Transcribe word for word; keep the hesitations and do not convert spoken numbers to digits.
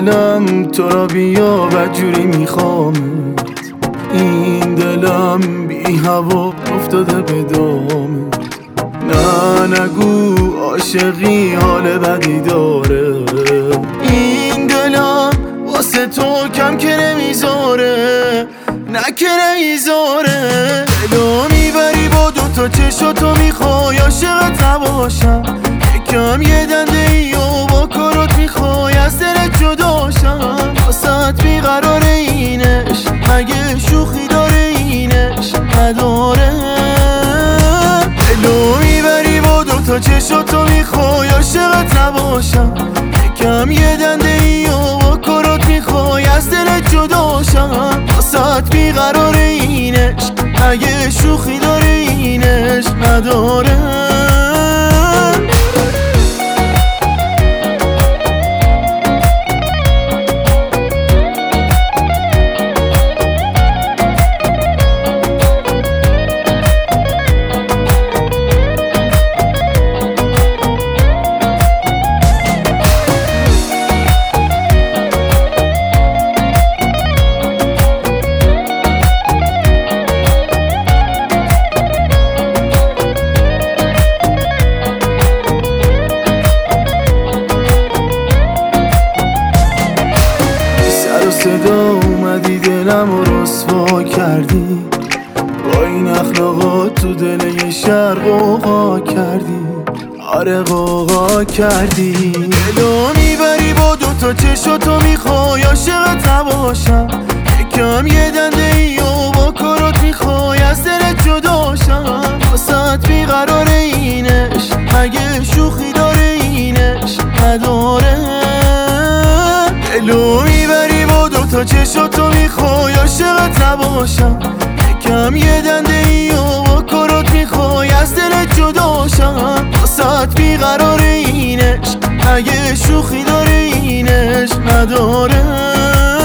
دلم تو را بیا بدجوری میخوامت، این دلم بی هوا افتاده به دامت. نه نگو عاشقی حال بدی داره، این دلم واسه تو کم که نمیذاره، نه که نمیذاره. دلو میبری با دوتا چشاتو میخوای عاشقت نباشم، یکم یه دنده ای و با کارات میخوای از دلت جداشم. واسط بیقرار اینش مگه شوخی داره اینش نداره. دلو میبری با دوتا چشاتو میخوای عاشقت نباشم، یکم یه دنده ای و با کارات میخوای از دلت جداشم. واسط بیقرار اینش مگه شوخی داره اینش نداره. صدا اومدی دلم رو رسوا کردی، با این اخلاقات تو دل یه شهر قوقا کردی. آره قوقا کردی. دلو میبری با دوتا چشاتو میخوای عاشقت نباشم، یکم یه دنده ای و با کارات میخوای از دلت جداشم. واسط بیقرار اینش مگه شوخی داره اینش نداره. دلو میبری با دوتا چشاتو میخوای عاشقت نباشم، یکم یه دنده ای و با کارات میخوای از دلت جداشم. واسط بیقرار اینش مگه شوخی داره اینش نداره.